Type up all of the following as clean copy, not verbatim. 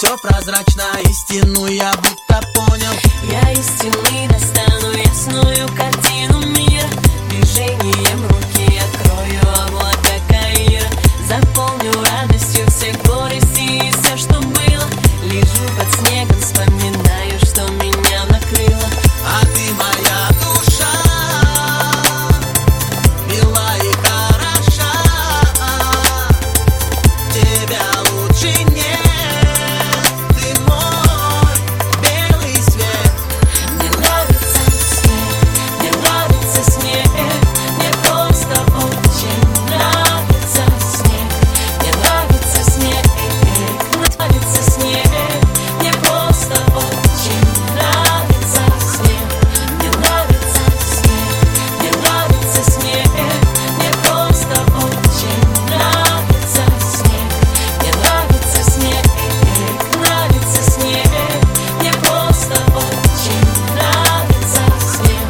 все прозрачно, истину я будто понял. Я из тьмы достану ясную картину мира. Движением руки открою облака Каира. Заполню радостью все горести и все, что было. Лежу под снегом, вспоминаю, что меня накрыло. А ты моя душа, мила и хороша. Тебя лучше нет, ты мой белый свет. Мне нравится снег, мне нравится снег. Мне просто очень нравится снег. Мне нравится снег, нравится снег. Мне просто очень нравится снег. Мне нравится снег, мне нравится снег. Мне просто очень нравится снег. Мне нравится снег, нравится снег. Мне просто очень нравится снег.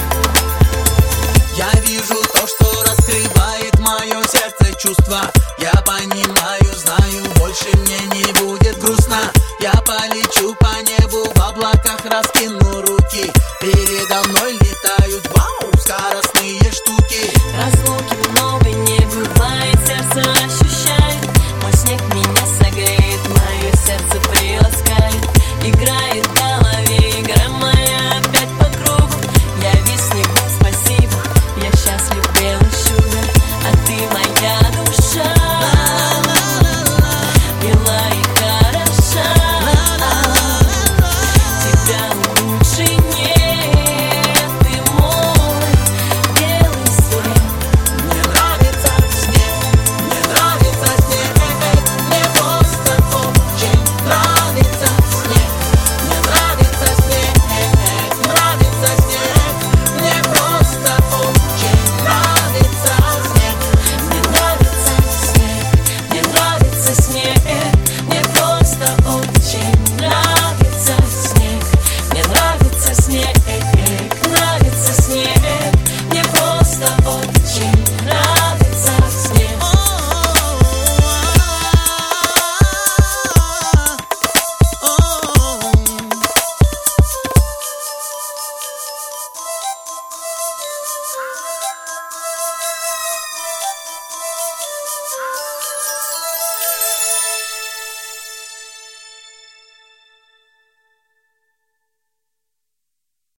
Я вижу то, что раскрывает мое сердце чувства. Я понимаю, знаю, больше мне не будет грустно. Я полечу